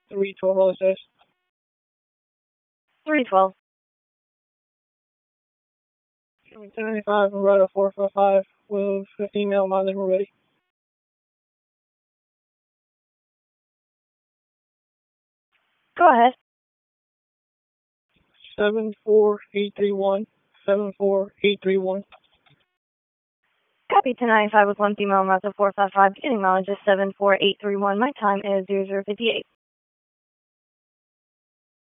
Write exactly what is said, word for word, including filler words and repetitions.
three twelve L S S. three twelve. ten ninety-five, Loretta four five five with fifteen mile mileage, we're ready. Go ahead. seven four eight three one, seven four eight three one. Copy ten ninety-five with one female, Mazda four five five, beginning mileage is seven four eight three one. My time is zero zero fifty eight.